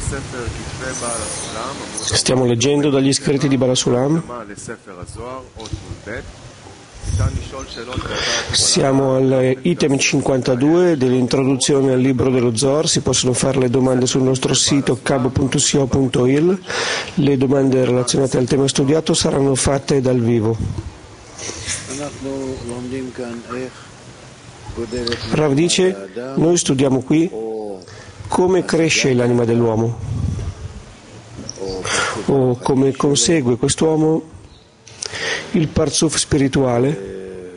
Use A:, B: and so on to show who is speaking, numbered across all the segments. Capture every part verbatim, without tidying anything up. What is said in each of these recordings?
A: Stiamo leggendo dagli scritti di Baal Sulam. Siamo all'item cinquantadue dell'introduzione al libro dello Zohar. Si possono fare le domande sul nostro sito cab punto co punto il. Le domande relazionate al tema studiato saranno fatte dal vivo. Rav dice, noi studiamo qui come cresce l'anima dell'uomo o come consegue quest'uomo il parzuf spirituale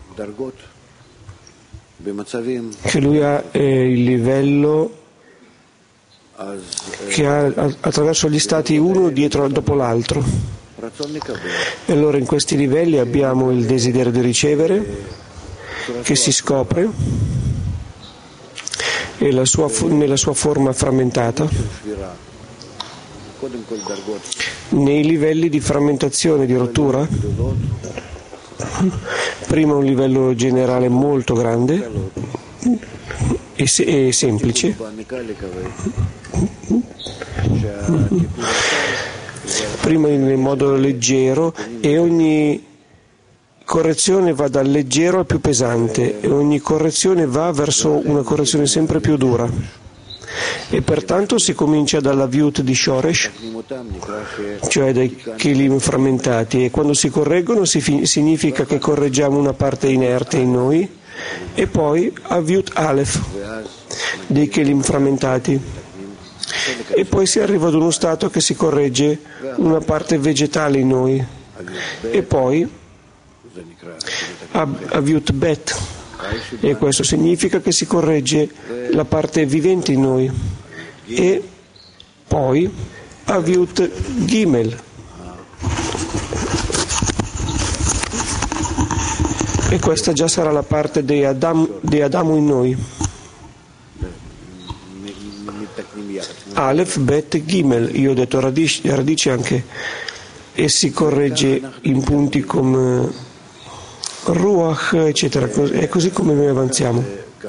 A: che lui ha, è il livello che ha attraverso gli stati uno dietro dopo l'altro. E allora in questi livelli abbiamo il desiderio di ricevere che si scopre e la sua, nella sua forma frammentata. Nei livelli di frammentazione, di rottura, prima un livello generale molto grande e, se, e semplice, prima in modo leggero, e ogni correzione va dal leggero al più pesante e ogni correzione va verso una correzione sempre più dura. E pertanto si comincia dalla viut di Shoresh, cioè dai kelim frammentati, e quando si correggono si fi- significa che correggiamo una parte inerte in noi, e poi a viut Aleph dei kelim frammentati, e poi si arriva ad uno stato che si corregge una parte vegetale in noi, e poi a, a viut Bet, e questo significa che si corregge la parte vivente in noi, e poi a viut Gimel, e questa già sarà la parte di Adam, di Adamo in noi. Aleph, Bet, Gimel, io ho detto radice, radice anche, e si corregge in punti come Ruach, eccetera, è così come noi avanziamo.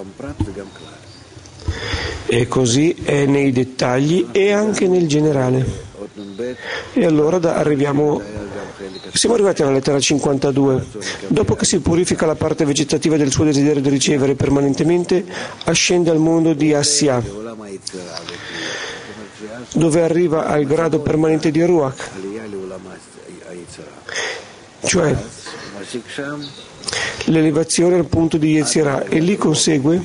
A: E così è nei dettagli e anche nel generale. E allora da, arriviamo, siamo arrivati alla lettera cinquantadue. Dopo che si purifica la parte vegetativa del suo desiderio di ricevere permanentemente, ascende al mondo di Assia, dove arriva al grado permanente di Ruach, cioè l'elevazione al punto di Yetzirah, e lì consegue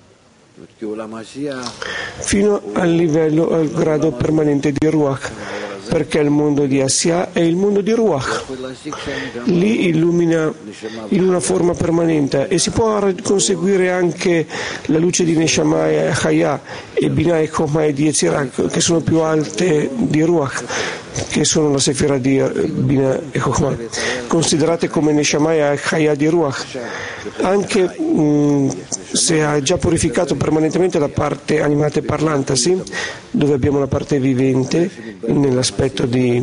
A: fino al livello, al grado permanente di Ruach, perché il mondo di Assia è il mondo di Ruach. Lì illumina in una forma permanente, e si può conseguire anche la luce di Neshama e Chaya e Binah e Chokmah e di Yetzirah, che sono più alte di Ruach, che sono la sefira di Binah e Chokmah, considerate come Neshama e Chaya di Ruach. Anche mh, se ha già purificato permanentemente la parte animata e parlante, sì, dove abbiamo la parte vivente nell'aspetto di,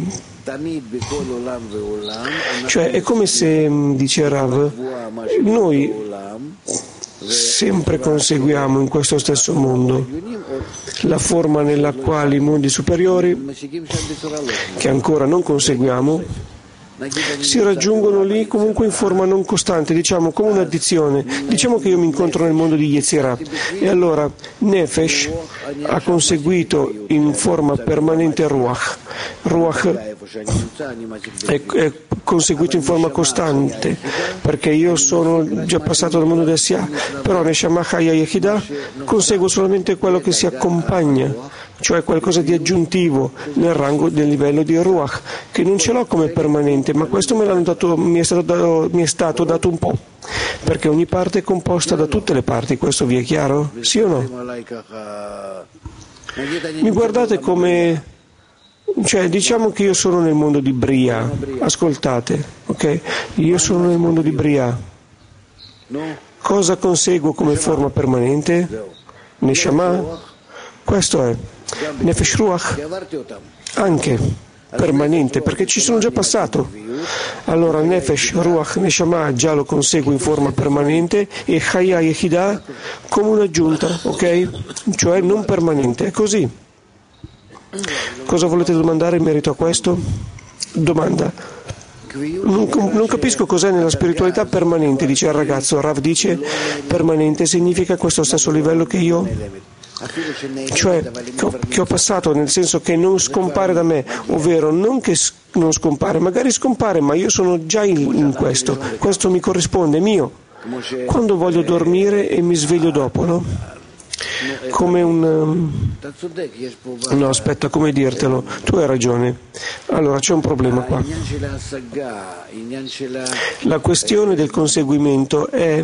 A: cioè è come se, dice Rav, noi sempre conseguiamo in questo stesso mondo la forma nella quale i mondi superiori, che ancora non conseguiamo, si raggiungono lì comunque in forma non costante, diciamo come un'addizione. Diciamo che io mi incontro nel mondo di Yetzirah, e allora Nefesh ha conseguito in forma permanente Ruach. Ruach è, è conseguito in forma costante, perché io sono già passato dal mondo di Assia, però Neshama Chaya Yechidah conseguo solamente quello che si accompagna, cioè qualcosa di aggiuntivo nel rango del livello di Ruach, che non ce l'ho come permanente, ma questo me l'hanno dato, mi, è stato dato, mi è stato dato un po', perché ogni parte è composta da tutte le parti. Questo vi è chiaro? Sì o no? Mi guardate come, cioè diciamo che io sono nel mondo di Bria, ascoltate, ok? Io sono nel mondo di Bria. Cosa conseguo come forma permanente? Neshama? Questo è Nefesh Ruach, anche permanente, perché ci sono già passato. Allora Nefesh Ruach Neshama già lo conseguo in forma permanente, e Chaya Yechidah come un'aggiunta, ok? Cioè non permanente, è così. Cosa volete domandare in merito a questo? Domanda. Non, non capisco cos'è nella spiritualità permanente, dice il ragazzo. Rav dice, permanente significa questo stesso livello che io, cioè che ho, che ho passato, nel senso che non scompare da me, ovvero non che non scompare, magari scompare, ma io sono già in, in questo, questo mi corrisponde, è mio. Quando voglio dormire e mi sveglio dopo, no? Come un... No, aspetta, come dirtelo? Tu hai ragione. Allora, c'è un problema qua. La questione del conseguimento è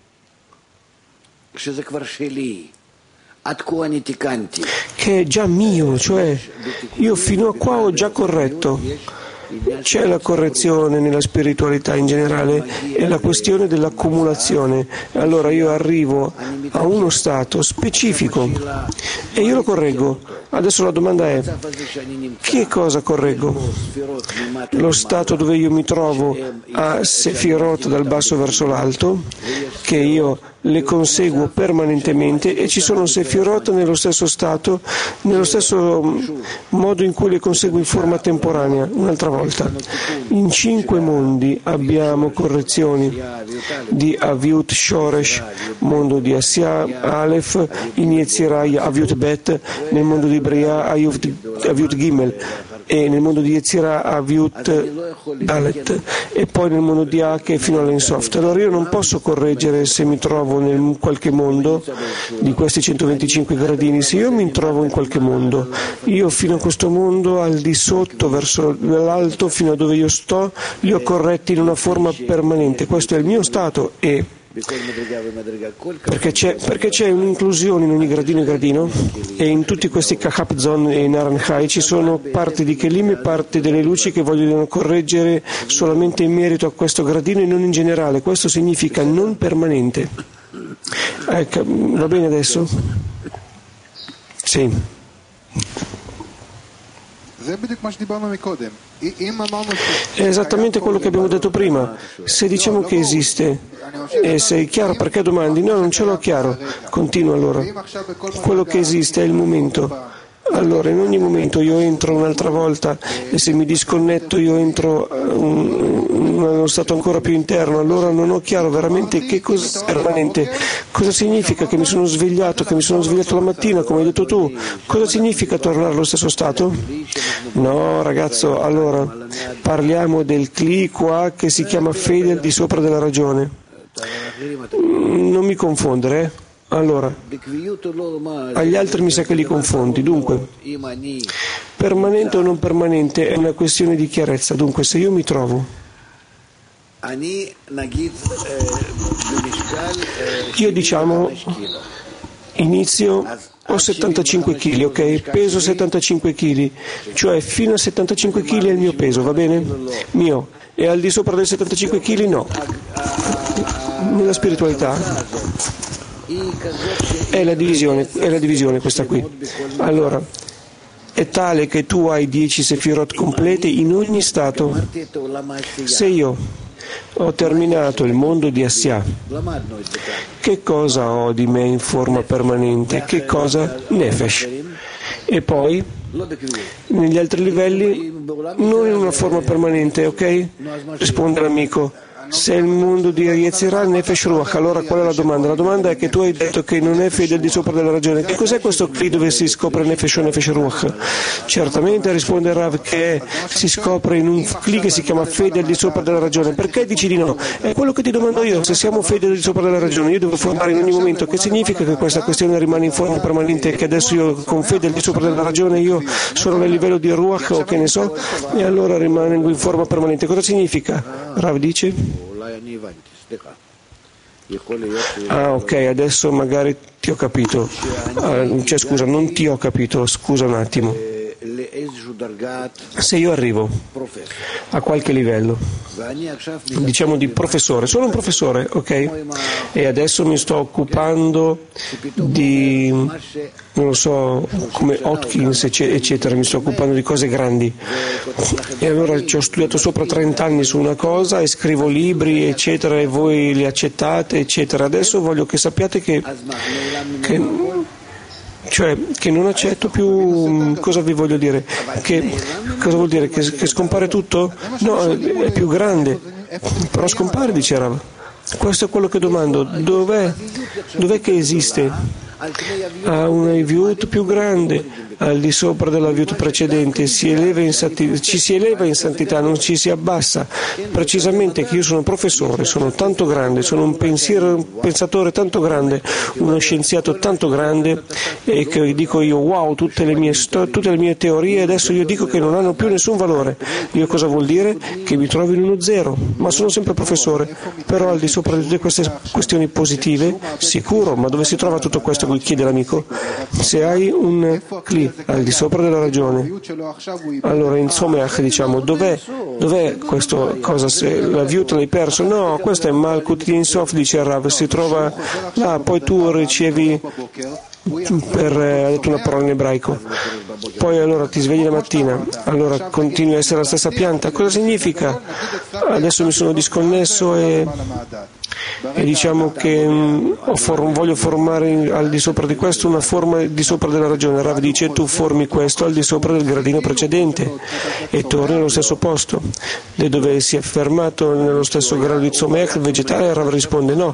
A: che è già mio, cioè io fino a qua ho già corretto. C'è la correzione nella spiritualità in generale e la questione dell'accumulazione. Allora io arrivo a uno stato specifico e io lo correggo. Adesso la domanda è: che cosa correggo? Lo stato dove io mi trovo a Sefirot dal basso verso l'alto, che io le conseguo permanentemente, e ci sono Sefirot nello stesso stato, nello stesso modo in cui le conseguo in forma temporanea. Un'altra volta, in cinque mondi abbiamo correzioni di Aviut Shoresh, mondo di Asya, Aleph, in Yetzirah Aviut Bet, nel mondo di Bria Aviut Gimel, e nel mondo di Yetzirah Aviut Dalet, e poi nel mondo di Ake fino all'Ensoft. Allora io non posso correggere se mi trovo in qualche mondo di questi centoventicinque gradini. Se io mi trovo in qualche mondo, io fino a questo mondo, al di sotto verso l'alto, fino a dove io sto, li ho corretti in una forma permanente. Questo è il mio stato, e perché c'è, perché c'è un'inclusione in ogni gradino e gradino, e in tutti questi Kahap Zon e Naranjai ci sono parti di Kelim e parti delle luci che vogliono correggere solamente in merito a questo gradino e non in generale. Questo significa non permanente. Ecco, va bene adesso? Sì. È esattamente quello che abbiamo detto prima. Se diciamo che esiste, e sei chiaro perché domandi? No, non ce l'ho chiaro. Continua allora. Quello che esiste è il momento. Allora, in ogni momento io entro un'altra volta, e se mi disconnetto io entro in uno stato ancora più interno. Allora non ho chiaro veramente che cosa è permanente. Cosa significa che mi sono svegliato, che mi sono svegliato la mattina, come hai detto tu? Cosa significa tornare allo stesso stato? No, ragazzo, allora parliamo del Kli qua che si chiama fede al di sopra della ragione. Non mi confondere, eh? Allora, agli altri mi sa che li confondi. Dunque, permanente o non permanente è una questione di chiarezza. Dunque, se io mi trovo, io diciamo inizio ho settantacinque chili, ok? Peso settantacinque chili, cioè fino a settantacinque chili è il mio peso, va bene? Mio. E al di sopra dei settantacinque chili no. Nella spiritualità è la divisione, è la divisione questa qui. Allora, è tale che tu hai dieci sefirot complete in ogni stato. Se io ho terminato il mondo di Asya, che cosa ho di me in forma permanente? Che cosa? Nefesh. E poi, negli altri livelli, non in una forma permanente, ok? Risponde l'amico. Se il mondo di Yetzirah Nefesh Ruach, allora qual è la domanda? La domanda è che tu hai detto che non è fede al di sopra della ragione. Che cos'è questo qui dove si scopre Nefesh o Nefesh Ruach? Certamente risponde Rav che si scopre in un Kli che si chiama fede al di sopra della ragione. Perché dici di no? È quello che ti domando io. Se siamo fede al di sopra della ragione, io devo formare in ogni momento. Che significa che questa questione rimane in forma permanente, che adesso io con fede al di sopra della ragione io sono nel livello di Ruach o che ne so, e allora rimango in forma permanente. Cosa significa? Rav dice? Ah, ok, adesso magari ti ho capito. Ah, cioè, scusa, non ti ho capito, scusa un attimo. Se io arrivo a qualche livello, diciamo di professore, sono un professore, ok? E adesso mi sto occupando di, non lo so, come Hopkins, eccetera, mi sto occupando di cose grandi. E allora ci ho studiato sopra trenta anni su una cosa e scrivo libri, eccetera, e voi li accettate, eccetera. Adesso voglio che sappiate che, che Cioè che non accetto più, cosa vi voglio dire? Che, cosa vuol dire? Che, che scompare tutto? No, è più grande, però scompare, dice Rav. Questo è quello che domando, dov'è, dov'è che esiste? Ha una viut più grande al di sopra della viut precedente, si eleva in santità, ci si eleva in santità, non ci si abbassa. Precisamente che io sono un professore, sono tanto grande, sono un, pensiero, un pensatore tanto grande, uno scienziato tanto grande, e che dico io wow, tutte le mie, sto- tutte le mie teorie adesso io dico che non hanno più nessun valore. Io cosa vuol dire? Che mi trovo in uno zero, ma sono sempre professore, però al di sopra di tutte queste questioni positive, sicuro, ma dove si trova tutto questo? Chiede l'amico. Se hai un cli al di sopra della ragione, allora in Someach diciamo dov'è, dov'è questa cosa? Se la viut l'hai perso? No, questo è Malkut Ein Sof, dice Rav, si trova là, poi tu ricevi, per, eh, ha detto una parola in ebraico, poi allora ti svegli la mattina, allora continui a essere la stessa pianta. Cosa significa? Adesso mi sono disconnesso e e diciamo che mh, for- voglio formare in, al di sopra di questo una forma di sopra della ragione. Rav dice tu formi questo al di sopra del gradino precedente e torni allo stesso posto, e dove si è fermato nello stesso grado di Tzomech vegetale. Rav risponde no,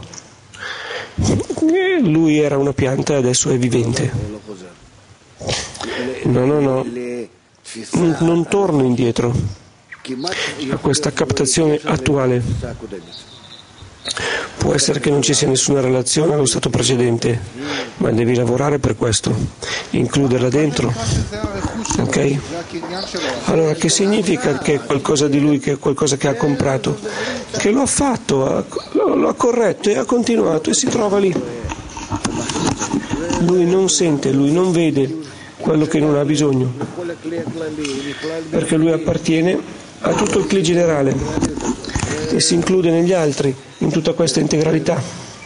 A: lui era una pianta e adesso è vivente. No, no, no, non, non torno indietro a questa captazione attuale. Può essere che non ci sia nessuna relazione allo stato precedente, ma devi lavorare per questo, includerla dentro. Ok? Allora, che significa che è qualcosa di lui, che è qualcosa che ha comprato? Che lo ha fatto, ha, lo ha corretto e ha continuato e si trova lì. Lui non sente, lui non vede quello che non ha bisogno, perché lui appartiene a tutto il cli generale e si include negli altri in tutta questa integralità.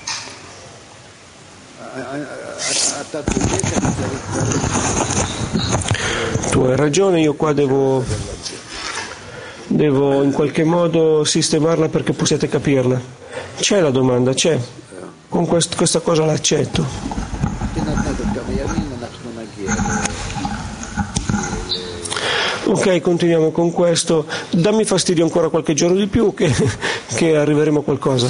A: Tu hai ragione, io qua devo devo in qualche modo sistemarla perché possiate capirla. C'è la domanda, c'è, con quest- questa cosa l'accetto. Ok, continuiamo con questo. Dammi fastidio ancora qualche giorno di più che, che arriveremo a qualcosa.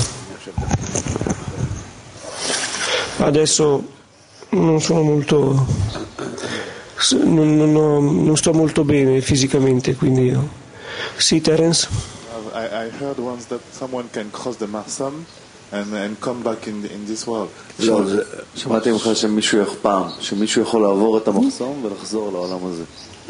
A: Adesso non sono molto, non, non, ho, non sto molto bene fisicamente, quindi io. Sì, Terence?
B: I, I heard once that someone can cross the Marsam and, and come back in, in this world.
C: לא, שמעתי ממך שמישהו פעם, שמישהו יכול לעבור את המחסום ולחזור לעולם הזה.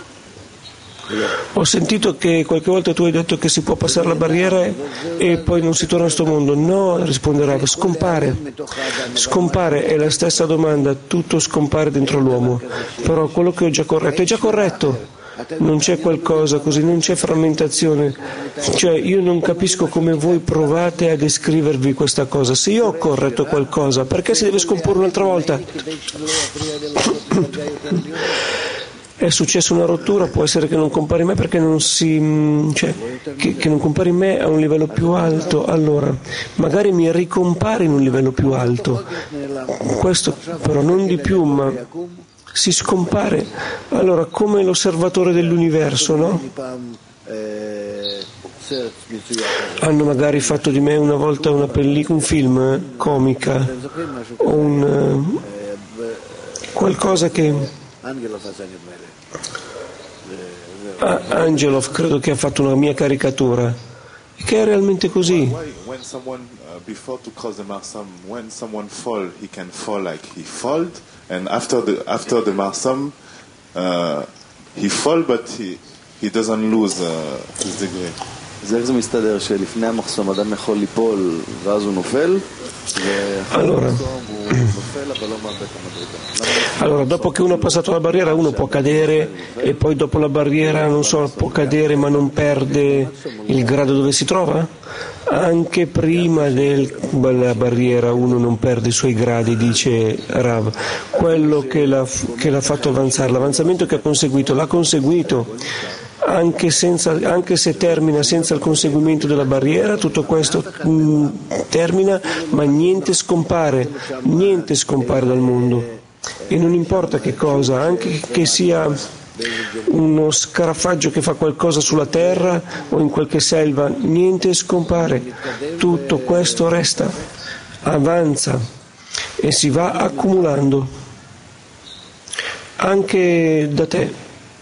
A: Ho sentito che qualche volta tu hai detto che si può passare la barriera e, e poi non si torna a questo mondo. No, risponde Rav, scompare. Scompare è la stessa domanda, tutto scompare dentro l'uomo. Però quello che ho già corretto è già corretto. Non c'è qualcosa così, non c'è frammentazione. Cioè io non capisco come voi provate a descrivervi questa cosa. Se io ho corretto qualcosa, perché si deve scomporre un'altra volta? È successa una rottura, può essere che non compari me perché non si, cioè, che, che non compari in me a un livello più alto, allora magari mi ricompari in un livello più alto, questo però non di più, ma si scompare, allora come l'osservatore dell'universo, no? Hanno magari fatto di me una volta una pellicola, un film eh, comica o un eh, qualcosa che Ah, Angelov credo che ha fatto una mia caricatura che è realmente così.
B: When someone uh, before to cross the Marsam, when someone fall, he can fall like he falled, and after the after the Marsam, uh, he fall, but he he doesn't lose uh, his degree.
C: אז איך זה מסתדר שלפני המחסום אדם יכול ליפול ואז הוא נופל
A: Allora, allora, dopo che uno ha passato la barriera, uno può cadere e poi dopo la barriera, non so, può cadere ma non perde il grado dove si trova? Anche prima della barriera uno non perde i suoi gradi, dice Rav. Quello che l'ha, che l'ha fatto avanzare, l'avanzamento che ha conseguito, l'ha conseguito. Anche, senza, anche se termina senza il conseguimento della barriera, tutto questo mh, termina, ma niente scompare, niente scompare dal mondo. e non importa che cosa, anche che sia uno scarafaggio che fa qualcosa sulla terra o in qualche selva, niente scompare, tutto questo resta, avanza e si va accumulando anche da te.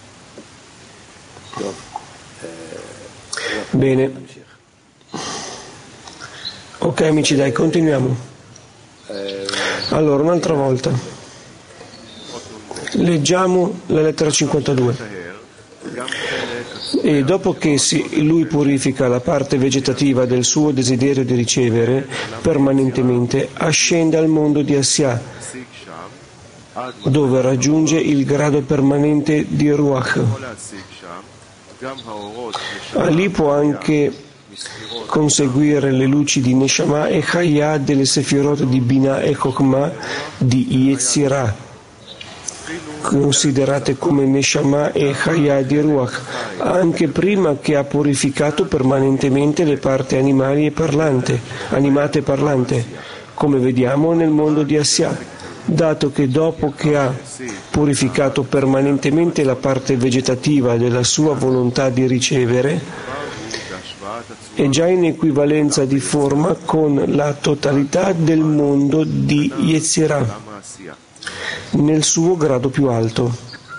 A: Bene, ok amici, dai, continuiamo. Allora, un'altra volta leggiamo la lettera cinquantadue. E dopo che si, lui purifica la parte vegetativa del suo desiderio di ricevere permanentemente, ascende al mondo di Asya, dove raggiunge il grado permanente di Ruach. Lì può anche conseguire le luci di Neshama e Chaya delle Sefirot di Binah e Chokhmah di Yetzirah, considerate come Neshama e Chaya di Ruach, anche prima che ha purificato permanentemente le parti animali e parlante, animate e parlante, come vediamo nel mondo di Asya, dato che dopo che ha purificato permanentemente la parte vegetativa della sua volontà di ricevere, è già in equivalenza di forma con la totalità del mondo di Yetzirah, nel suo grado più alto.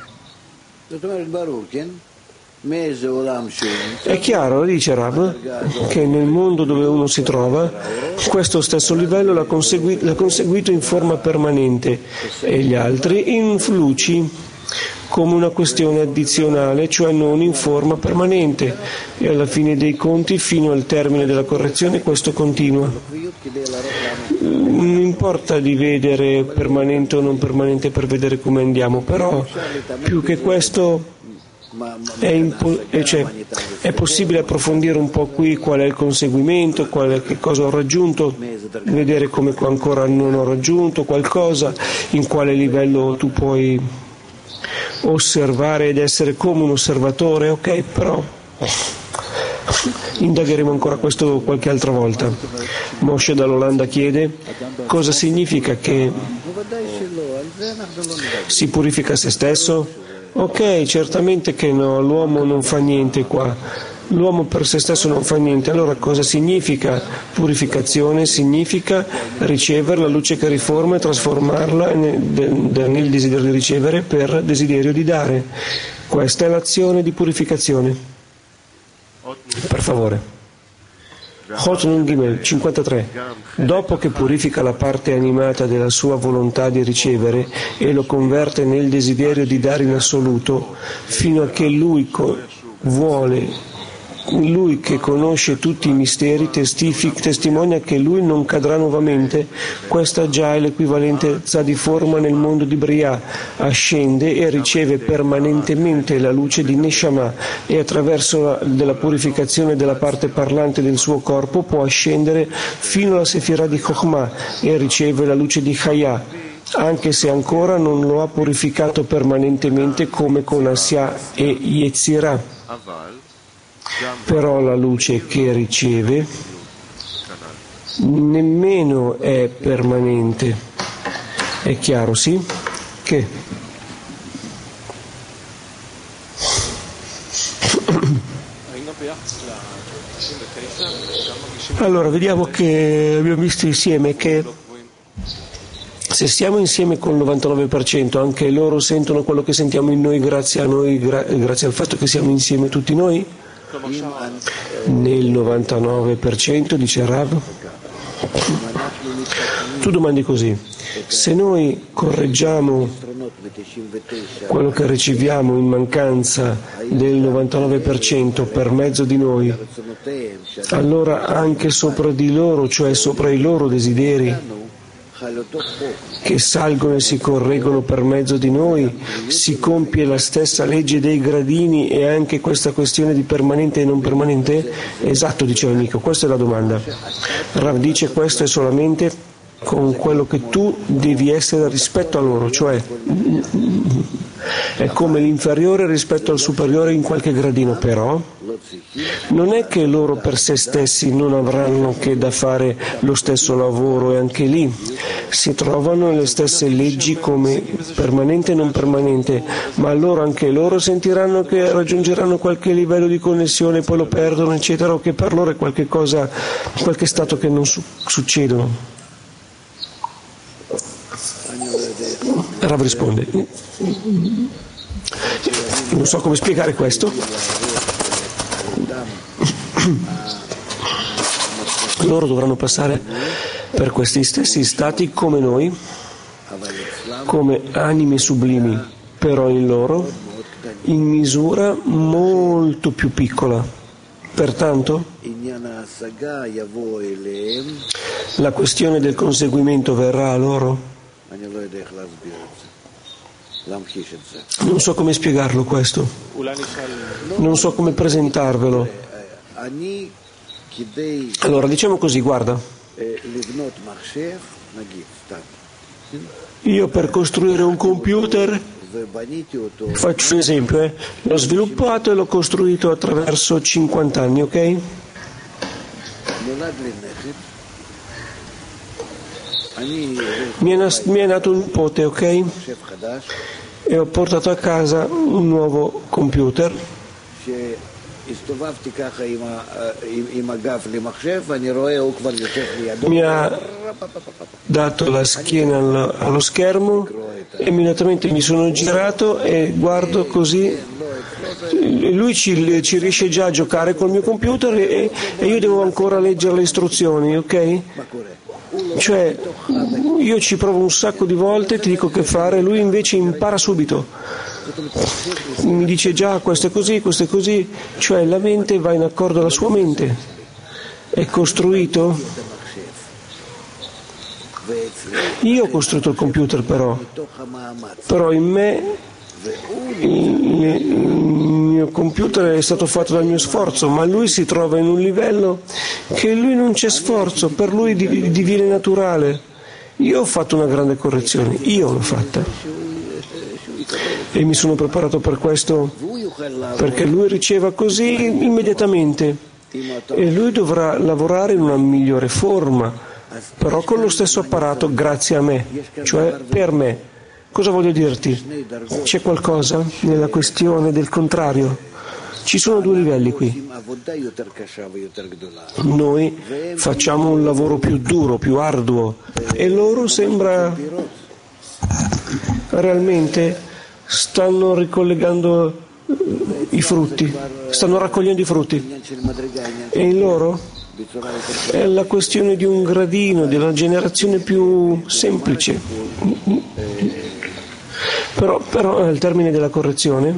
A: È chiaro, dice Rav, che nel mondo dove uno si trova, questo stesso livello l'ha, consegui- l'ha conseguito in forma permanente e gli altri in luci come una questione addizionale, cioè non in forma permanente, e alla fine dei conti, fino al termine della correzione, questo continua. Non importa di vedere permanente o non permanente per vedere come andiamo, però più che questo è, impo- cioè, è possibile approfondire un po' qui qual è il conseguimento, qual è, che cosa ho raggiunto, vedere come ancora non ho raggiunto qualcosa, in quale livello tu puoi osservare ed essere come un osservatore, ok, però indagheremo ancora questo qualche altra volta. Moshe dall'Olanda chiede: cosa significa che si purifica se stesso? Ok, certamente che no, l'uomo non fa niente qua, l'uomo per se stesso non fa niente. Allora cosa significa purificazione? Significa ricevere la luce che riforma e trasformarla nel, nel desiderio di ricevere per desiderio di dare. Questa è l'azione di purificazione. Per favore. Hot Nun Gimel cinquantatré. Dopo che purifica la parte animata della sua volontà di ricevere e lo converte nel desiderio di dare in assoluto, fino a che lui co- vuole, lui che conosce tutti i misteri testific, testimonia che lui non cadrà nuovamente. Questa già è l'equivalenza di forma nel mondo di Briah. Ascende e riceve permanentemente la luce di Neshama e attraverso la, della purificazione della parte parlante del suo corpo può ascendere fino alla Sefirah di Chokhmah e riceve la luce di Chaya, anche se ancora non lo ha purificato permanentemente come con Asya e Yetzirah. Però la luce che riceve nemmeno è permanente. È chiaro, sì? Che? Allora, vediamo che abbiamo visto insieme che se stiamo insieme col novantanove per cento, anche loro sentono quello che sentiamo in noi grazie a noi, gra- grazie al fatto che siamo insieme tutti noi? Nel novantanove per cento, dice Rav. Tu domandi così: se noi correggiamo quello che riceviamo in mancanza del novantanove per cento per mezzo di noi, allora anche sopra di loro, cioè sopra i loro desideri che salgono e si correggono per mezzo di noi, si compie la stessa legge dei gradini e anche questa questione di permanente e non permanente? Esatto, diceva Nico, questa è la domanda. Rav dice: questo è solamente con quello che tu devi essere rispetto a loro, cioè è come l'inferiore rispetto al superiore in qualche gradino, però non è che loro per se stessi non avranno che da fare lo stesso lavoro, e anche lì si trovano le stesse leggi come permanente e non permanente, ma loro, anche loro sentiranno che raggiungeranno qualche livello di connessione, poi lo perdono, eccetera, o che per loro è qualche cosa, qualche stato che non su- succedono. Rav risponde: non so come spiegare questo. Loro dovranno passare per questi stessi stati come noi, come anime sublimi, però in loro in misura molto più piccola. Pertanto la questione del conseguimento verrà a loro. Non so come spiegarlo questo, non so come presentarvelo. Allora, diciamo così, guarda, io per costruire un computer, faccio un esempio, eh, l'ho sviluppato e l'ho costruito attraverso cinquanta anni, ok? Mi è, nas- mi è nato un nipote, ok? E ho portato a casa un nuovo computer. Mi ha dato la schiena allo, allo schermo, e immediatamente mi sono girato e guardo così. Lui ci, ci riesce già a giocare col mio computer, e, e io devo ancora leggere le istruzioni, ok? Cioè, io ci provo un sacco di volte, ti dico che fare, lui invece impara subito. Mi dice già questo è così, questo è così, cioè la mente va in accordo alla sua mente. È costruito. Io ho costruito il computer, però, però in me il mio computer è stato fatto dal mio sforzo, ma lui si trova in un livello che lui non c'è sforzo, per lui diviene naturale. Io ho fatto una grande correzione, io l'ho fatta, e mi sono preparato per questo, perché lui riceva così immediatamente, e lui dovrà lavorare in una migliore forma, però con lo stesso apparato, grazie a me, cioè per me. Cosa voglio dirti? C'è qualcosa nella questione del contrario. Ci sono due livelli qui. Noi facciamo un lavoro più duro, più arduo, e loro sembra realmente stanno ricollegando i frutti, stanno raccogliendo i frutti. E in loro è la questione di un gradino, di una generazione più semplice. Però, però al termine della correzione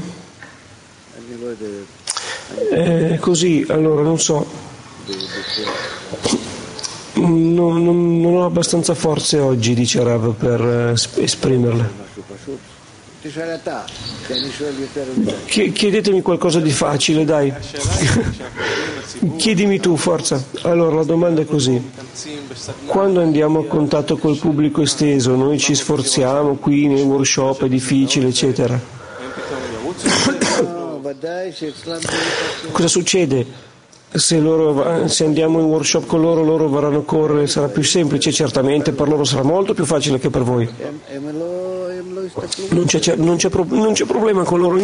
A: è così, allora non so, non, non, non ho abbastanza forze oggi, dice Rav, per esprimerle. Chiedetemi qualcosa di facile, dai. Chiedimi tu, forza. Allora, la domanda è così: quando andiamo a contatto col pubblico esteso, noi ci sforziamo qui nei workshop, è difficile, eccetera. Cosa succede? Se, loro, se andiamo in workshop con loro, loro vorranno correre, sarà più semplice, certamente, per loro sarà molto più facile che per voi. Non c'è, non c'è, non c'è problema con loro.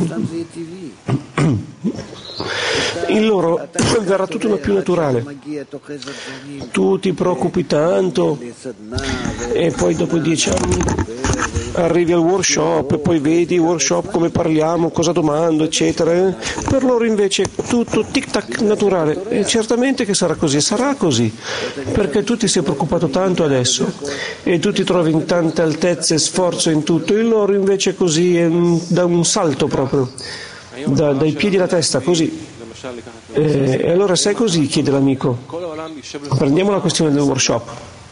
A: In loro verrà tutto più naturale. Tu ti preoccupi tanto, e poi dopo dieci anni arrivi al workshop e poi vedi il workshop, come parliamo, cosa domando, eccetera. Per loro invece tutto tic-tac naturale, e certamente che sarà così, sarà così, perché tu ti sei preoccupato tanto adesso e tu ti trovi in tante altezze e sforzo in tutto. Il loro invece così è da un salto proprio, da, dai piedi alla testa, così. E, e allora se è così, chiede l'amico, prendiamo la questione del workshop.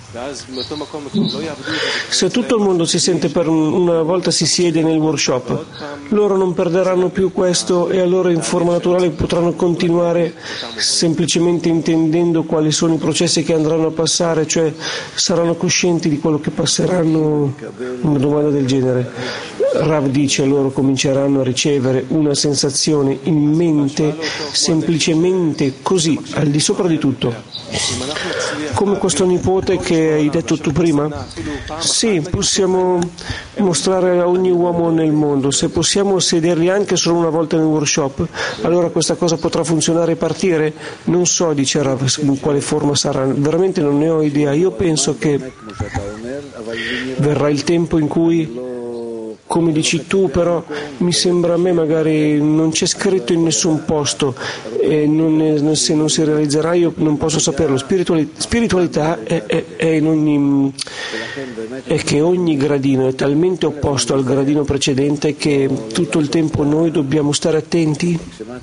A: Se tutto il mondo si sente per una volta, si siede nel workshop, loro non perderanno più questo, e allora in forma naturale potranno continuare semplicemente intendendo quali sono i processi che andranno a passare, cioè saranno coscienti di quello che passeranno. Una domanda del genere. Rav dice loro cominceranno a ricevere una sensazione in mente semplicemente così, al di sopra di tutto. Come questo nipote che hai detto tu prima? Sì, possiamo mostrare a ogni uomo nel mondo, se possiamo sederli anche solo una volta nel workshop, allora questa cosa potrà funzionare e partire? Non so, dice Rav, in quale forma sarà, veramente non ne ho idea. Io penso che verrà il tempo in cui, come dici tu, però mi sembra a me magari non c'è scritto in nessun posto e non è, se non si realizzerà io non posso saperlo. Spirituali, spiritualità è, è, è, in ogni, è che ogni gradino è talmente opposto al gradino precedente che tutto il tempo noi dobbiamo stare attenti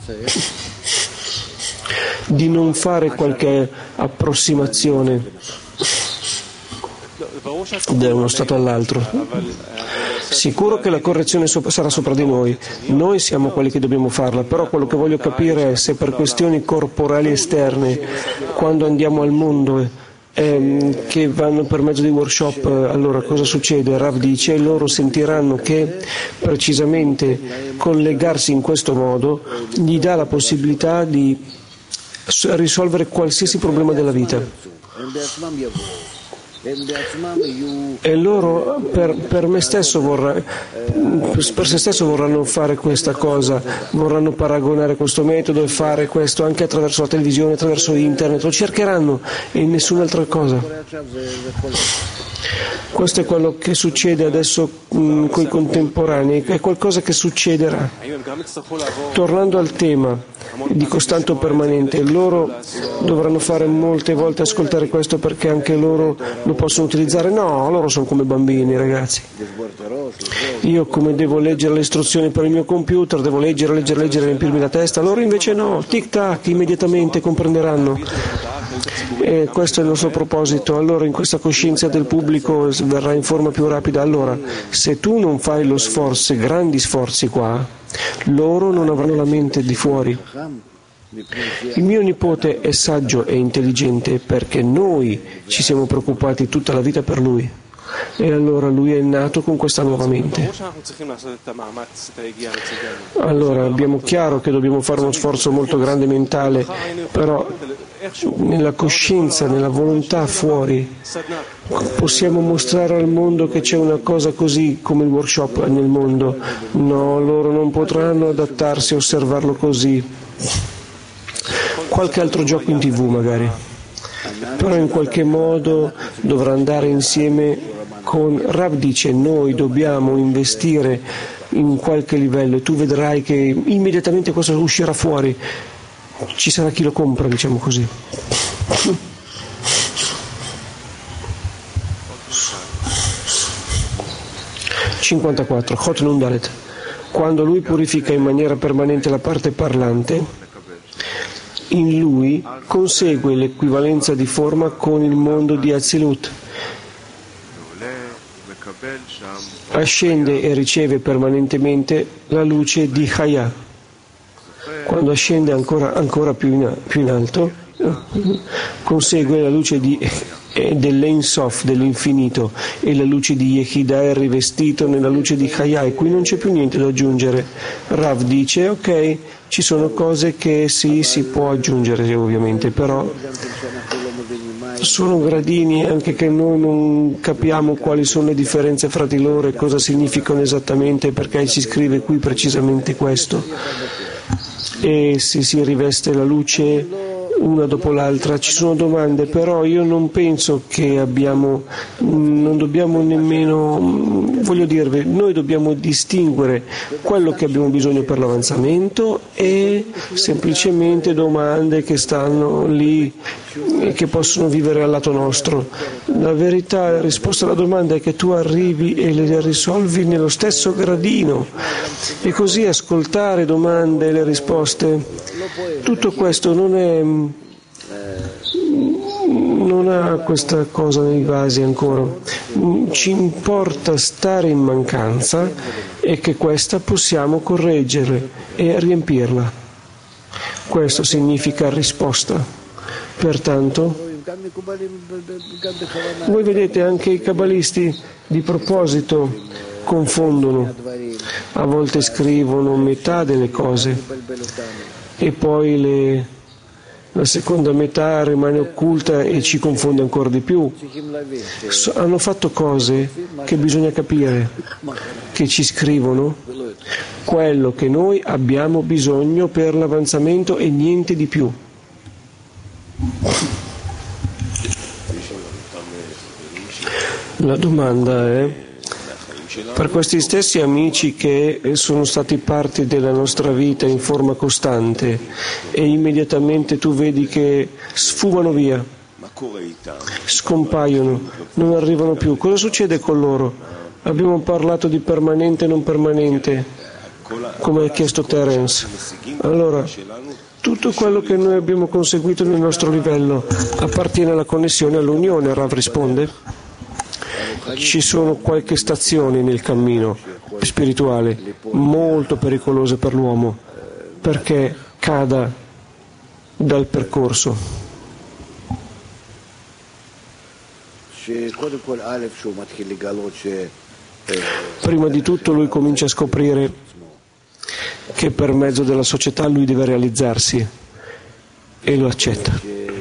A: di non fare qualche approssimazione da uno stato all'altro. Sicuro che la correzione sarà sopra di noi, noi siamo quelli che dobbiamo farla, però quello che voglio capire è se per questioni corporali esterne, quando andiamo al mondo ehm, che vanno per mezzo di workshop, allora cosa succede? Rav dice loro sentiranno che precisamente collegarsi in questo modo gli dà la possibilità di risolvere qualsiasi problema della vita. E loro per, per me stesso vorrà, per se stesso vorranno fare questa cosa, vorranno paragonare questo metodo e fare questo anche attraverso la televisione, attraverso internet, lo cercheranno e nessun'altra cosa. Questo è quello che succede adesso mh, con i contemporanei, è qualcosa che succederà. Tornando al tema di costanto permanente, loro dovranno fare molte volte ascoltare questo perché anche loro lo possono utilizzare. No, loro sono come bambini, ragazzi. Io come devo leggere le istruzioni per il mio computer, devo leggere, leggere, leggere, riempirmi la testa, loro invece no, tic tac, immediatamente comprenderanno. E questo è il nostro proposito. Allora in questa coscienza del pubblico verrà in forma più rapida. Allora se tu non fai lo sforzo, grandi sforzi qua, loro non avranno la mente di fuori. Il mio nipote è saggio e intelligente perché noi ci siamo preoccupati tutta la vita per lui. E allora lui è nato con questa nuova mente. Allora abbiamo chiaro che dobbiamo fare uno sforzo molto grande mentale, però nella coscienza, nella volontà fuori, possiamo mostrare al mondo che c'è una cosa così come il workshop nel mondo. No, loro non potranno adattarsi a osservarlo così. Qualche altro gioco in tv magari, però in qualche modo dovrà andare insieme con Rav dice noi dobbiamo investire in qualche livello e tu vedrai che immediatamente questo uscirà fuori, ci sarà chi lo compra, diciamo così. cinquantaquattro. Chot Nun Dalet. Quando lui purifica in maniera permanente la parte parlante, in lui consegue l'equivalenza di forma con il mondo di Azilut. Ascende e riceve permanentemente la luce di Chaya. Quando ascende ancora, ancora più, in, più in alto, consegue la luce di, eh, dell'Ein Sof, dell'infinito, e la luce di Yehidah è rivestito nella luce di Chaya, e qui non c'è più niente da aggiungere. Rav dice, ok, ci sono cose che sì, si può aggiungere ovviamente, però sono gradini anche che noi non capiamo quali sono le differenze fra di loro e cosa significano esattamente, perché si scrive qui precisamente questo. E se si riveste la luce una dopo l'altra, ci sono domande, però io non penso che abbiamo, non dobbiamo nemmeno, voglio dirvi, noi dobbiamo distinguere quello che abbiamo bisogno per l'avanzamento e semplicemente domande che stanno lì e che possono vivere al lato nostro. La verità, la risposta alla domanda è che tu arrivi e le risolvi nello stesso gradino, e così ascoltare domande e le risposte, tutto questo non è, non ha questa cosa nei vasi ancora. Ci importa stare in mancanza e che questa possiamo correggere e riempirla. Questo significa risposta. Pertanto, voi vedete anche i cabalisti, di proposito, confondono, a volte scrivono metà delle cose e poi le, la seconda metà rimane occulta e ci confonde ancora di più. So, hanno fatto cose che bisogna capire, che ci scrivono quello che noi abbiamo bisogno per l'avanzamento e niente di più. La domanda è, per questi stessi amici che sono stati parte della nostra vita in forma costante e immediatamente tu vedi che sfumano via, scompaiono, non arrivano più, cosa succede con loro? Abbiamo parlato di permanente e non permanente, come ha chiesto Terence. Allora, tutto quello che noi abbiamo conseguito nel nostro livello appartiene alla connessione, all'unione, Rav risponde. Ci sono qualche stazioni nel cammino spirituale molto pericolose per l'uomo perché cada dal percorso. Prima di tutto lui comincia a scoprire che per mezzo della società lui deve realizzarsi e lo accetta.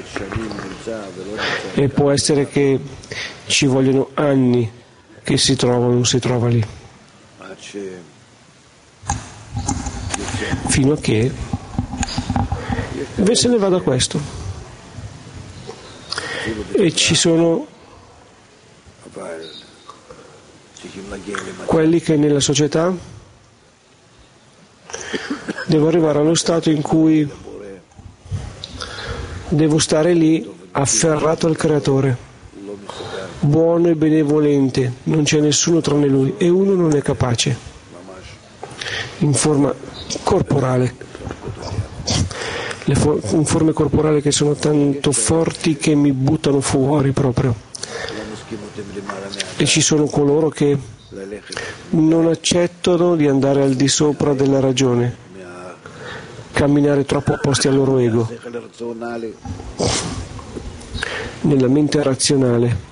A: E può essere che ci vogliono anni che si trova o non si trova lì, fino a che se ne va da questo. E ci sono quelli che nella società devo arrivare allo stato in cui devo stare lì afferrato al Creatore, buono e benevolente, non c'è nessuno tranne lui e uno non è capace, in forma corporale, le for- in forme corporali che sono tanto forti che mi buttano fuori proprio. E ci sono coloro che non accettano di andare al di sopra della ragione, camminare troppo opposti al loro ego, nella mente razionale.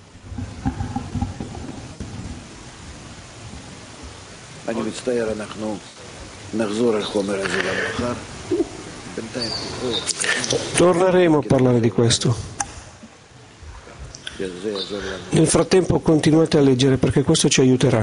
A: Torneremo a parlare di questo. Nel frattempo continuate a leggere perché questo ci aiuterà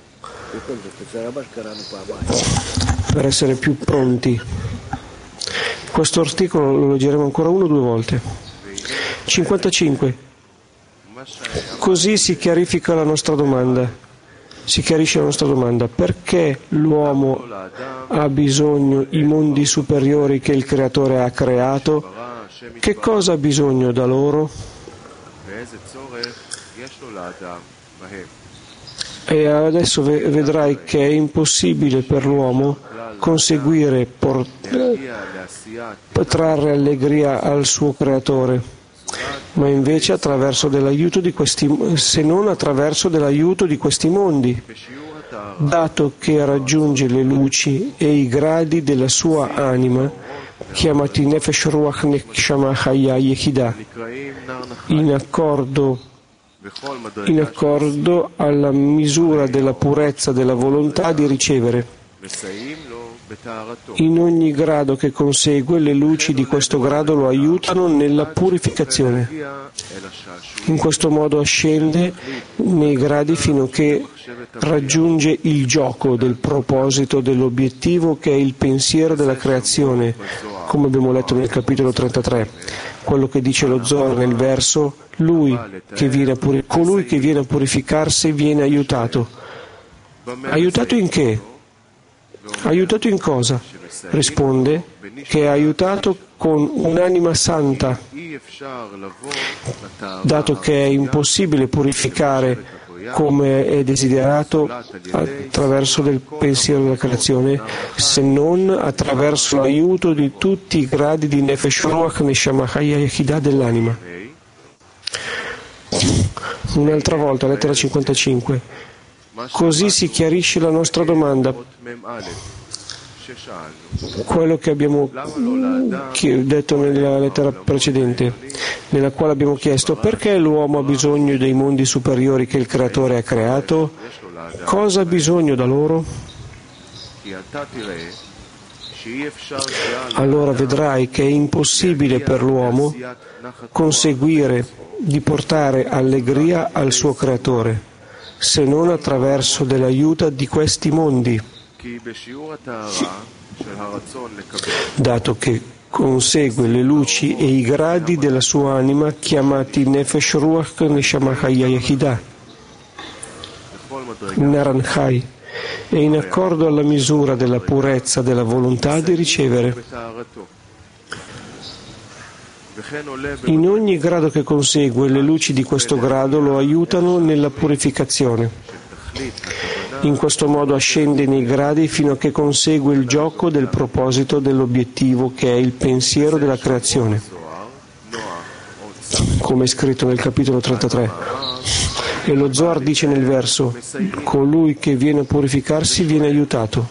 A: per essere più pronti. Questo articolo lo leggeremo ancora uno o due volte. cinquantacinque. Così si chiarifica la nostra domanda. Si chiarisce la nostra domanda: perché l'uomo ha bisogno i mondi superiori che il Creatore ha creato? Che cosa ha bisogno da loro? E adesso vedrai che è impossibile per l'uomo conseguire por- trarre allegria al suo Creatore, ma invece attraverso dell'aiuto di questi, se non attraverso dell'aiuto di questi mondi, dato che raggiunge le luci e i gradi della sua anima, chiamati Nefesh Ruach Neshama Chaya Yehidah, in accordo, in accordo alla misura della purezza della volontà di ricevere. In ogni grado che consegue, le luci di questo grado lo aiutano nella purificazione. In questo modo ascende nei gradi fino a che raggiunge il gioco del proposito dell'obiettivo che è il pensiero della creazione, come abbiamo letto nel capitolo trentatré, quello che dice lo Zohar nel verso: lui che viene a puri- colui che viene a purificarsi viene aiutato. Aiutato in che? Aiutato in cosa? Risponde che è aiutato con un'anima santa, dato che è impossibile purificare come è desiderato attraverso del pensiero della creazione, se non attraverso l'aiuto di tutti i gradi di Nefesh Ruach Neshama Chaya Yehidah dell'anima. Un'altra volta, lettera cinquantacinque. Così si chiarisce la nostra domanda: quello che abbiamo detto nella lettera precedente, nella quale abbiamo chiesto perché l'uomo ha bisogno dei mondi superiori che il Creatore ha creato? Cosa ha bisogno da loro? Allora vedrai che è impossibile per l'uomo conseguire di portare allegria al suo Creatore, se non attraverso dell'aiuto di questi mondi, dato che consegue le luci e i gradi della sua anima chiamati Nefesh Ruach Neshama Chaya Yehidah, Naran Chai, e in accordo alla misura della purezza della volontà di ricevere. In ogni grado che consegue, le luci di questo grado lo aiutano nella purificazione. In questo modo ascende nei gradi fino a che consegue il gioco del proposito dell'obiettivo, che è il pensiero della creazione, come è scritto nel capitolo trentatré. E lo Zohar dice nel verso: colui che viene a purificarsi viene aiutato.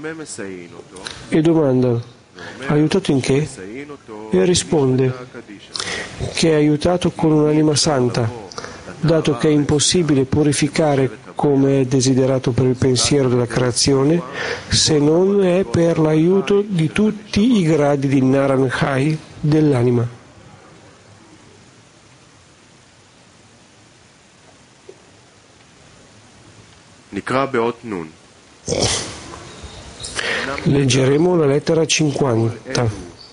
A: E domanda: aiutato in che? E risponde che è aiutato con un'anima santa, dato che è impossibile purificare come è desiderato per il pensiero della creazione, se non è per l'aiuto di tutti i gradi di Naran Chai dell'anima. Leggeremo la lettera cinquanta.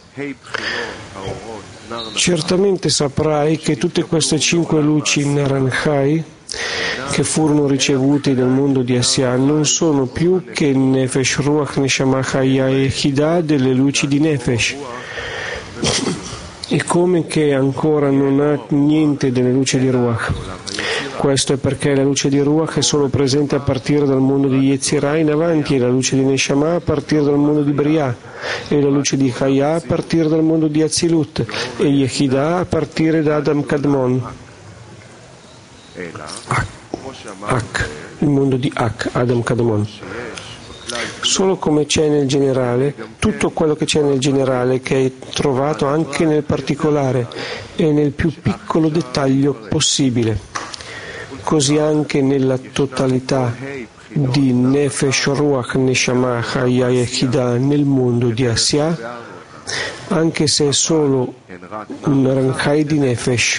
A: Certamente saprai che tutte queste cinque luci Naran Chai che furono ricevute nel mondo di Assia non sono più che Nefesh Ruach Neshama Chaya Yehidah delle luci di Nefesh, e come che ancora non ha niente delle luci di Ruach. Questo è perché la luce di Ruach è solo presente a partire dal mondo di Yetzirah in avanti, e la luce di Neshama a partire dal mondo di Briah, e la luce di Chaya a partire dal mondo di Atzilut, e Yehidah a partire da Adam Kadmon. Ak, il mondo di Ak, Adam Kadmon. Solo come c'è nel generale, tutto quello che c'è nel generale, che è trovato anche nel particolare e nel più piccolo dettaglio possibile. Così anche nella totalità di Nefesh Ruach Neshama Chaya Yehidah nel mondo di Assia, anche se è solo un Naran Chai di Nefesh.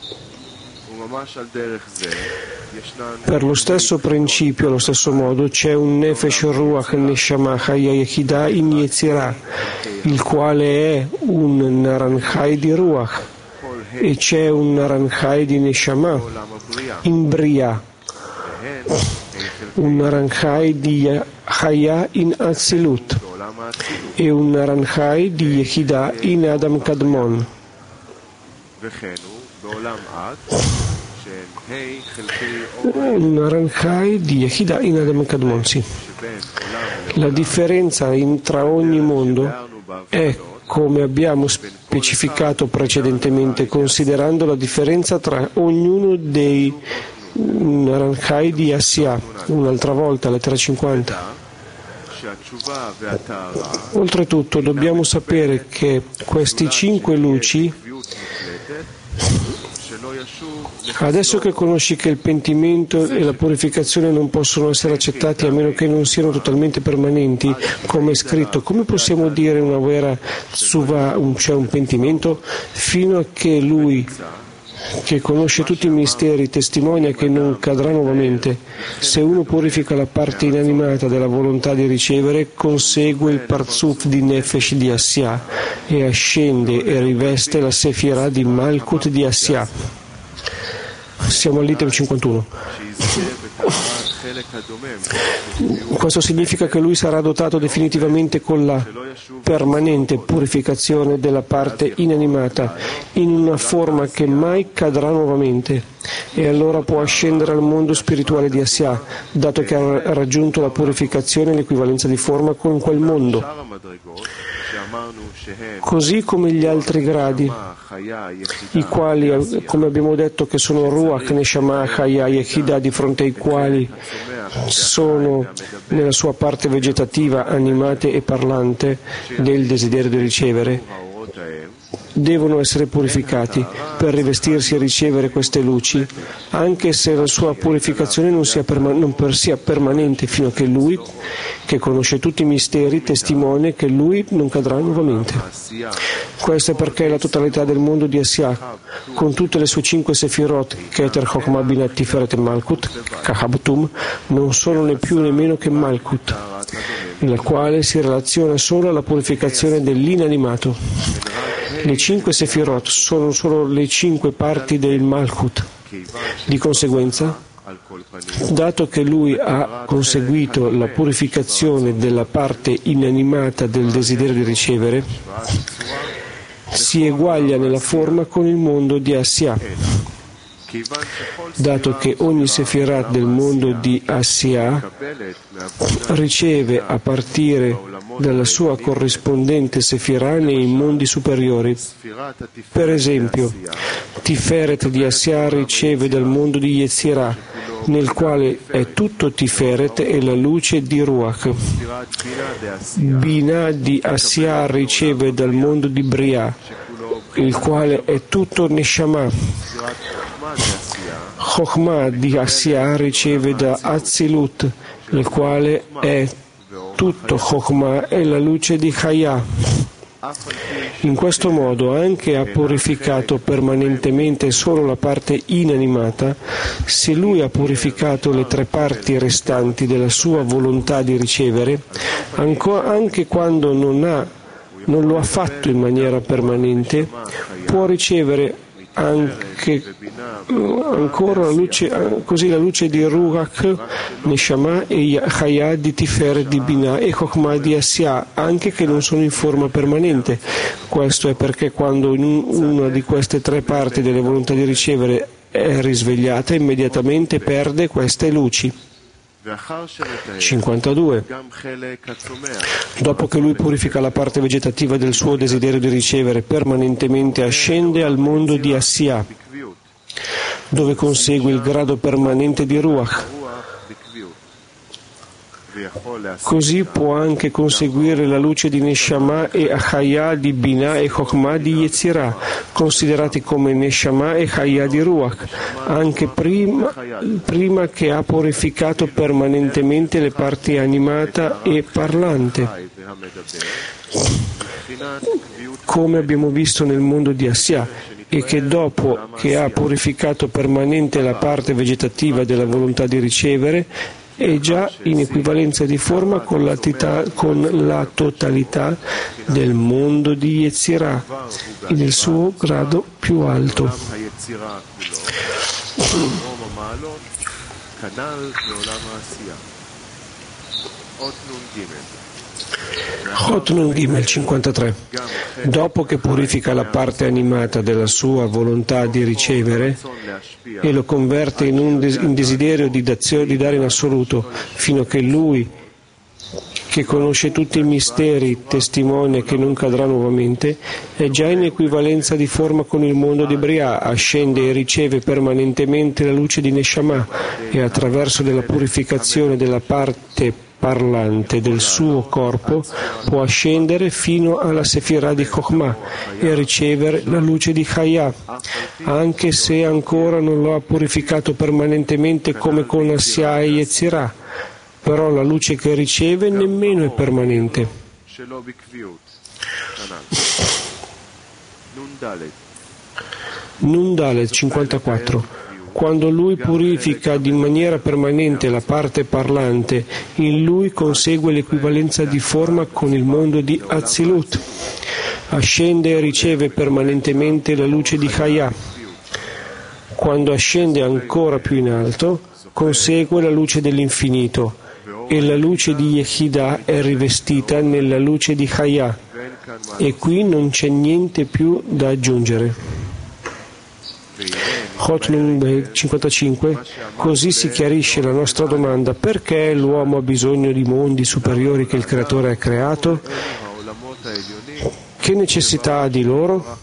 A: Per lo stesso principio, allo stesso modo, c'è un Nefesh Ruach Neshama Chaya Yehidah in Yetzirah, il quale è un Naran Chai di Ruach, e c'è un Naran Chai di Neshama in Briah, un Naran Chai di Chaya in Atzilut e un Naran Chai di Yehidah in Adam Kadmon. Un Naran Chai di Yehidah in Adam Kadmon, sì. La differenza in, tra ogni mondo è, come abbiamo specificato precedentemente, considerando la differenza tra ognuno dei Naran Chai di Assia. Un'altra volta, lettera cinquanta. Oltretutto dobbiamo sapere che questi cinque luci, adesso che conosci che il pentimento e la purificazione non possono essere accettati a meno che non siano totalmente permanenti, come è scritto, come possiamo dire una vera tsuva, cioè un pentimento, fino a che lui, che conosce tutti i misteri, testimonia che non cadrà nuovamente? Se uno purifica la parte inanimata della volontà di ricevere, consegue il parzuf di Nefesh di Assia e ascende e riveste la sefirah di Malkut di Assia. Siamo all'item cinquantuno. Questo significa che lui sarà dotato definitivamente con la permanente purificazione della parte inanimata in una forma che mai cadrà nuovamente, e allora può ascendere al mondo spirituale di Assia, dato che ha raggiunto la purificazione e l'equivalenza di forma con quel mondo. così come gli altri gradi, i quali, come abbiamo detto, che sono Ruach, Neshama, Chaya, Yechidah, di fronte ai quali sono nella sua parte vegetativa, animate e parlante del desiderio di ricevere, devono essere purificati per rivestirsi e ricevere queste luci, anche se la sua purificazione non sia, perma- non per sia permanente, fino a che Lui, che conosce tutti i misteri, testimonia che Lui non cadrà nuovamente. Questo è perché la totalità del mondo di Asiyah, con tutte le sue cinque sefirot, Keter, Chokhmah, Binah, Tiferet e Malkut, Kahabtum, non sono né più né meno che Malkut, la quale si relaziona solo alla purificazione dell'inanimato. Le cinque sefirot sono solo le cinque parti del Malkut. Di conseguenza, dato che lui ha conseguito la purificazione della parte inanimata del desiderio di ricevere, si eguaglia nella forma con il mondo di Asiyah. Dato che ogni sefirat del mondo di Asiyah riceve a partire dalla sua corrispondente sefirah nei mondi superiori. Per esempio, Tiferet di Asiyah riceve dal mondo di Yetzirah, nel quale è tutto Tiferet e la luce di Ruach. Binah di Asiyah riceve dal mondo di Briah, il quale è tutto Neshama. Chokhmah di Asiyah riceve da Atzilut, il quale è tutto Chokhmah e la luce di Chaya. In questo modo, anche ha purificato permanentemente solo la parte inanimata, se lui ha purificato le tre parti restanti della sua volontà di ricevere, anche quando non, ha, non lo ha fatto in maniera permanente, può ricevere anche ancora la luce, così la luce di Ruach, Neshama e Chaya di Tiferet di Binah e Chokhmah di Asiyah, anche che non sono in forma permanente. Questo è perché quando una di queste tre parti delle volontà di ricevere è risvegliata, immediatamente perde queste luci. cinquantadue. Dopo che lui purifica la parte vegetativa del suo desiderio di ricevere, permanentemente ascende al mondo di Asiyah, dove consegue il grado permanente di Ruach. Così può anche conseguire la luce di Neshama e Chaya di Binah e Chokhmah di Yetzirah, considerati come Neshama e Chaya di Ruach, anche prima, prima che ha purificato permanentemente le parti animata e parlante, come abbiamo visto nel mondo di Asiyah, e che dopo che ha purificato permanente la parte vegetativa della volontà di ricevere, è già in equivalenza di forma con la, tita, con la totalità del mondo di Yetzirah, nel suo grado più alto. Hot Nun Gimel cinquantatré. Dopo che purifica la parte animata della sua volontà di ricevere e lo converte in un des- in desiderio di, dazio- di dare in assoluto, fino a che lui, che conosce tutti i misteri, testimonia che non cadrà nuovamente, è già in equivalenza di forma con il mondo di Briah, ascende e riceve permanentemente la luce di Neshama e attraverso della purificazione della parte parlante del suo corpo può ascendere fino alla Sefirah di Chokhmah e ricevere la luce di Chaya, anche se ancora non lo ha purificato permanentemente come con Asiyah e Yetzirah, però la luce che riceve nemmeno è permanente. Nun Dalet cinquantaquattro. Quando lui purifica in maniera permanente la parte parlante, in lui consegue l'equivalenza di forma con il mondo di Atzilut. Ascende e riceve permanentemente la luce di Chaya. Quando ascende ancora più in alto, consegue la luce dell'infinito e la luce di Yechidah è rivestita nella luce di Chaya. E qui non c'è niente più da aggiungere. Hot Nun cinquantacinque. Così si chiarisce la nostra domanda: perché l'uomo ha bisogno di mondi superiori che il Creatore ha creato? Che necessità ha di loro?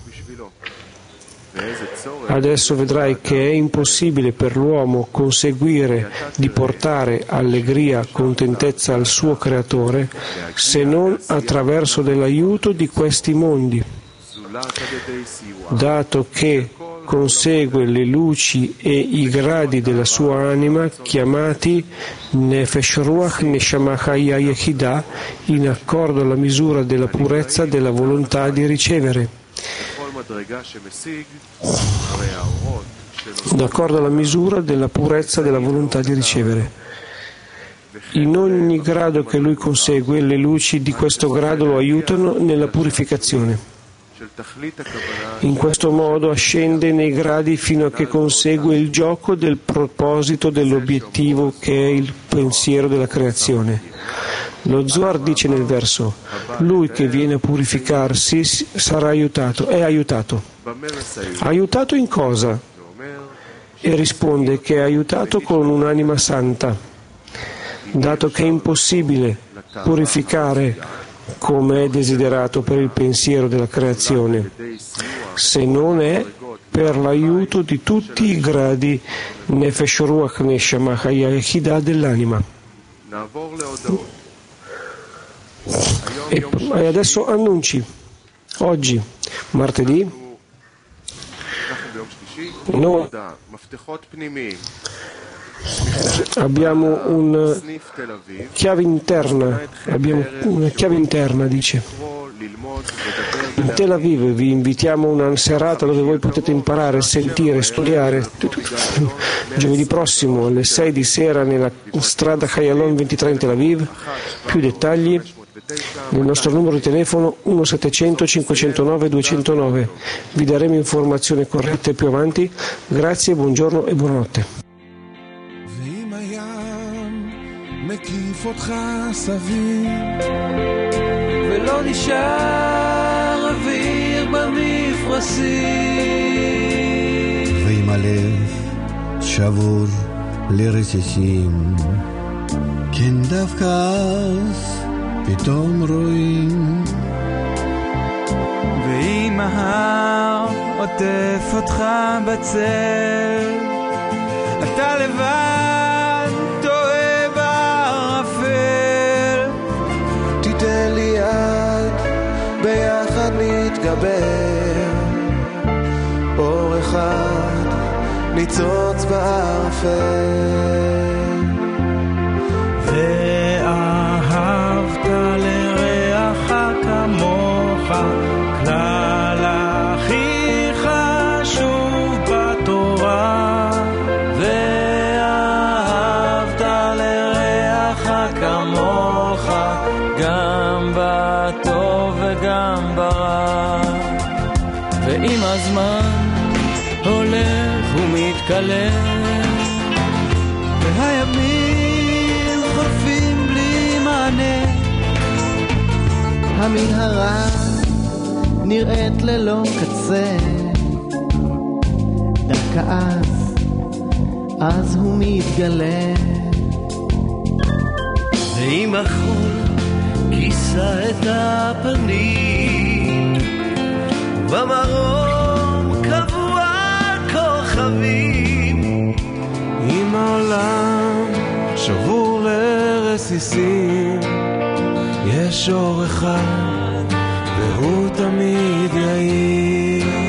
A: Adesso vedrai che è impossibile per l'uomo conseguire di portare allegria, contentezza al suo creatore se non attraverso dell'aiuto di questi mondi, dato che consegue le luci e i gradi della sua anima chiamati Nefesh Ruach Neshama Chaya Yehidah, in accordo alla misura della purezza della volontà di ricevere. D'accordo alla misura della purezza della volontà di ricevere. In ogni grado che lui consegue, le luci di questo grado lo aiutano nella purificazione. In questo modo ascende nei gradi fino a che consegue il gioco del proposito dell'obiettivo, che è il pensiero della creazione. Lo Zohar dice nel verso: lui che viene a purificarsi sarà aiutato, è aiutato. Aiutato in cosa? E risponde che è aiutato con un'anima santa, dato che è impossibile purificare come è desiderato per il pensiero della creazione, se non è per l'aiuto di tutti i gradi Nefesh Ruach Neshama Chaya Yehidah dell'anima. E, e adesso annunci. Oggi, martedì, noi abbiamo una chiave interna, abbiamo una chiave interna, dice. In Tel Aviv vi invitiamo a una serata dove voi potete imparare, sentire, studiare. Giovedì prossimo alle sei di sera nella strada Chayalon ventitré in Tel Aviv. Più dettagli nel nostro numero di telefono uno settecento cinquecentonove duecentonove. Vi daremo informazioni corrette più avanti. Grazie, buongiorno e buonanotte.
D: מקיף אותך סביב ולא נשאר אוויר במפרשים ועם הלב שבור לרסיסים כן דווקא אז פתאום רואים ועם ההר עוטף אותך בצל אתה לבד תיתן לי יד, ביחד נתגבר אור אחד ניצוץ בערפל ואהבת לרעך כמוך כלל הכי חשוב בתורה ואהבת לרעך כמוך גם בטוב וגם ברע ועם הזמן הולך ומתקלה והימים חולפים בלי מענה המנהרה נראית ללא קצה דווקא אז אז הוא מתגלה ועם החול כיסה את הפנים במרום קבוע כוכבים עם העולם שבור לרסיסים יש אור אחד והוא תמיד יעיל